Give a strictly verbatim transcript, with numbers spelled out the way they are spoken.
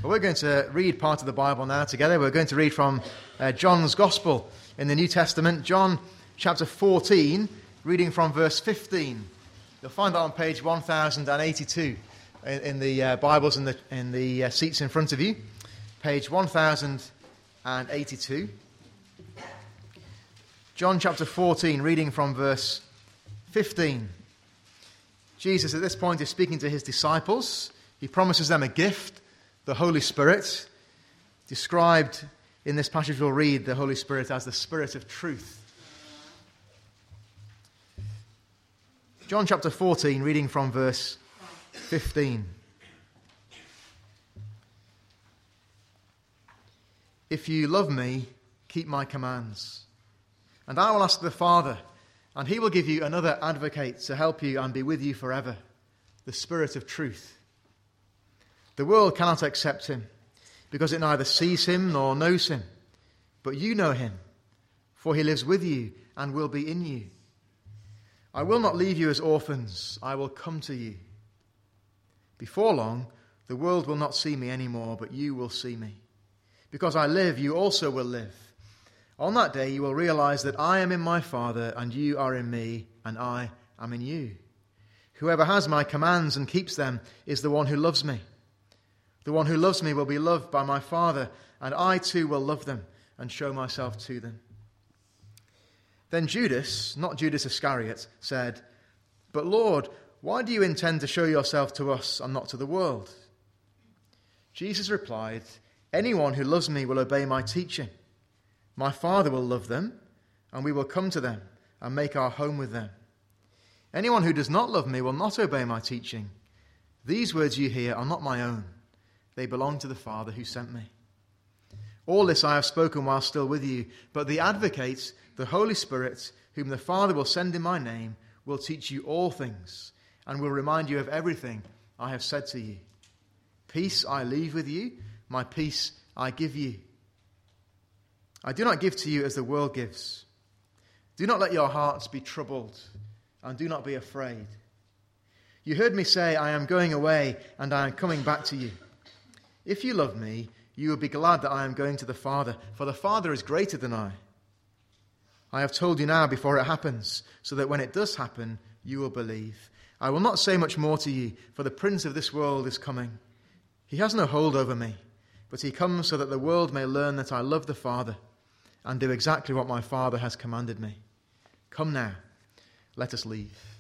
Well, we're going to read part of the Bible now together. We're going to read from uh, John's Gospel in the New Testament, John chapter fourteen, reading from verse fifteen. You'll find that on page one thousand eighty-two in, in the uh, Bibles in the, in the uh, seats in front of you. Page one thousand eighty-two. John chapter fourteen, reading from verse fifteen. Jesus at this point is speaking to his disciples. He promises them a gift, the Holy Spirit. Described in this passage we'll read the Holy Spirit as the Spirit of truth. John chapter fourteen, reading from verse fifteen. If you love me, keep my commands. And I will ask the Father, and he will give you another advocate to help you and be with you forever, the Spirit of truth. The world cannot accept him, because it neither sees him nor knows him. But you know him, for he lives with you and will be in you. I will not leave you as orphans, I will come to you. Before long, the world will not see me anymore, but you will see me. Because I live, you also will live. On that day you will realize that I am in my Father, and you are in me, and I am in you. Whoever has my commands and keeps them is the one who loves me. The one who loves me will be loved by my Father, and I too will love them and show myself to them. Then Judas, not Judas Iscariot, said, But Lord, why do you intend to show yourself to us and not to the world? Jesus replied, Anyone who loves me will obey my teaching. My Father will love them, and we will come to them and make our home with them. Anyone who does not love me will not obey my teaching. These words you hear are not my own. They belong to the Father who sent me. All this I have spoken while still with you, but the Advocate, the Holy Spirit, whom the Father will send in my name, will teach you all things and will remind you of everything I have said to you. Peace I leave with you, my peace I give you. I do not give to you as the world gives. Do not let your hearts be troubled, and do not be afraid. You heard me say, I am going away, and I am coming back to you. If you love me, you will be glad that I am going to the Father, for the Father is greater than I. I have told you now before it happens, so that when it does happen, you will believe. I will not say much more to you, for the prince of this world is coming. He has no hold over me, but he comes so that the world may learn that I love the Father and do exactly what my Father has commanded me. Come now, let us leave.